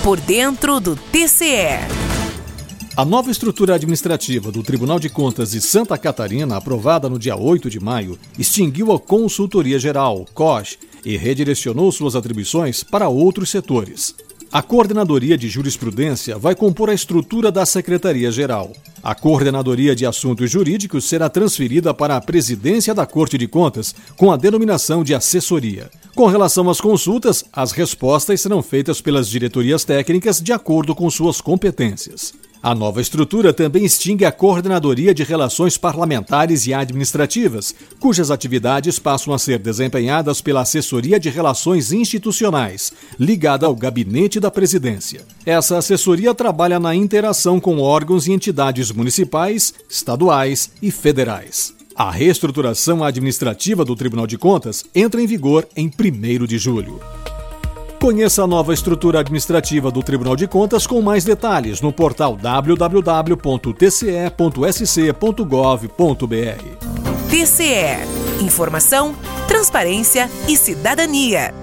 Por dentro do TCE. A nova estrutura administrativa do Tribunal de Contas de Santa Catarina, aprovada no dia 8 de maio, extinguiu a Consultoria Geral, COG, e redirecionou suas atribuições para outros setores. A Coordenadoria de Jurisprudência vai compor a estrutura da Secretaria-Geral. A Coordenadoria de Assuntos Jurídicos será transferida para a Presidência da Corte de Contas, com a denominação de assessoria. Com relação às consultas, as respostas serão feitas pelas diretorias técnicas de acordo com suas competências. A nova estrutura também extingue a Coordenadoria de Relações Parlamentares e Administrativas, cujas atividades passam a ser desempenhadas pela Assessoria de Relações Institucionais, ligada ao Gabinete da Presidência. Essa assessoria trabalha na interação com órgãos e entidades municipais, estaduais e federais. A reestruturação administrativa do Tribunal de Contas entra em vigor em 1º de julho. Conheça a nova estrutura administrativa do Tribunal de Contas com mais detalhes no portal www.tce.sc.gov.br. TCE. Informação, transparência e cidadania.